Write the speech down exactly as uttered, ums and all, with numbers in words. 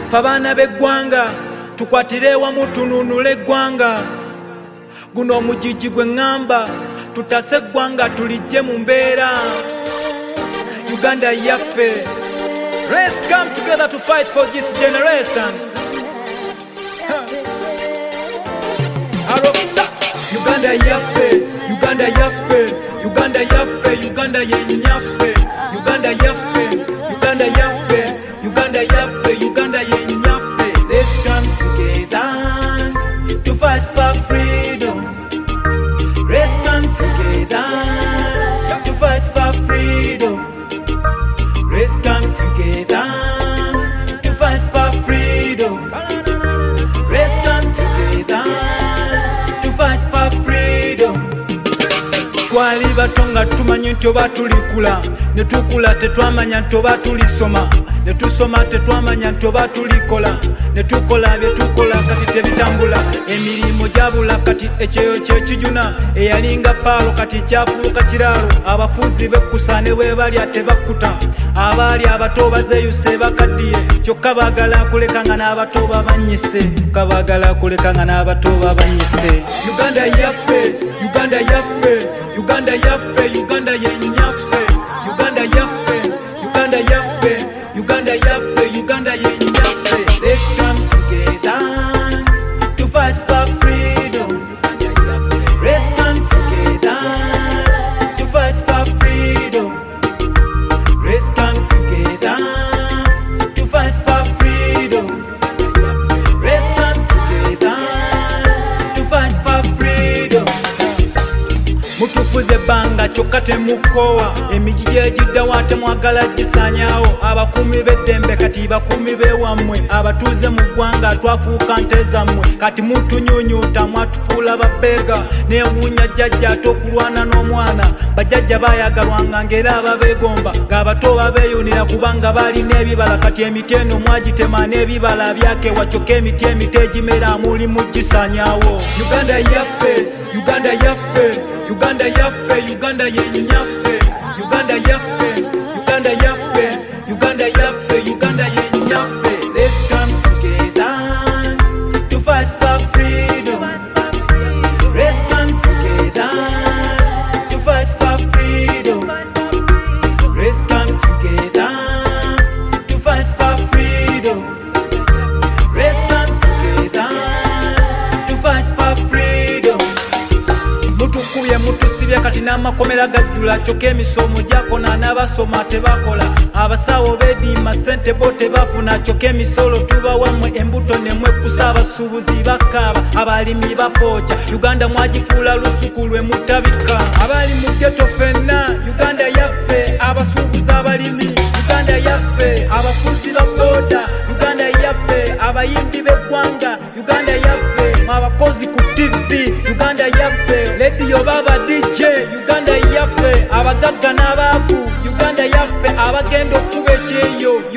Fabana beggwanga tukwatire wamu tununule eggwanga. Guno omujiji gwe ngamba tutase eggwanga tulijje mu mbeera. Uganda yaffe. Let's come together to fight for this generation. Aroksa. Uganda yaffe, Uganda yaffe, Uganda yaffe, Uganda yenyaffe. Uganda yaffe, Uganda yaffe, Uganda yaffe, Uganda yenyaffe. Let's come together to fight for freedom. Let's come together to fight for freedom. Let's come together to fight for freedom. Let's come together to fight for freedom. Twali batonga tumanye nti oba tulikula, ne tukula tetwamanya nti oba tulisoma, ne tusoma tetwamanya nti oba tulikola, ne tukola bye tukola kati tebitambula. Emirimu gyabula kati ekyeyo kyekijuna, eyalinga paalo kati kyafuuka kiraalo. Abafuzi bekkusa ne bwe balya tebakkuta, abaali abato bazeeyuse bakaddiye, kyokka baagala kuleka nga n'abato babanyise, kabaagala kuleka nga n'abato babanyise. Uganda yaffe, Uganda yaffe, Uganda yaffe, Uganda yenyaffe. Uganda yaffe, Uganda yaffe, Uganda yaffe, Uganda yenyaffe. Let's come together to fight for freedom. Let's come together to fight for freedom. Let's come together to fight for freedom. Let's come together to fight for freedom. Mutufuze banga kyokka temukowa, emijiji egiddawa temwagala gisanyawo. Abakuumi b'eddembe kati bakuumi b'ewammwe, abatuuze mu ggwanga twafuuka nte zammwe. Kati mutunyunyuuta mwatufuula babbeega, neewuunya jjajja ate okulwana n'omwana. Bajjajja baayagalwanga ng'era ababeegomba, ng'abato babeeyunira kubanga baalina ebibala. Kati emiti eno mwagitema n'ebibala byakewa, kyokka emiti emiti egimera muli mugisanyawo. Uganda yaffe, Uganda yaffe, Uganda yaffe, Uganda yenyaffe. Uganda yaffe, Uganda yaffe, Uganda yaffe, Uganda yenyaffe. Let's come together to fight for freedom. Let's come together to fight for freedom. Let's come together to fight for freedom. Let's come together to fight for freedom. Mutukuye mutusibye kati n'amakomera gajjula, kyokka emisomo gyakona n'abasoma tebakola. Abasawo beediima ssente bo tebafuna, kyokka emisolo tubawa mmwe, embuto ne mwekkusa. Abasuubuzi bakaaba, abalimi bapooca. Uganda mwagifuula lusuku lwe mutabika. Abali mu ghetto ffenna, Uganda yaffe. Abasuubuzi, abalimi, Uganda yaffe. Abafuzi ba booda, Uganda yaffe. Abayimbi b'eggwanga, Uganda yaffe. Abakozi ku T V, Uganda yaffe. Lediyo baba D J, Uganda yaffe. Abagagga n'abaavu, Uganda yaffe. Abagenda okuba ekyeyo,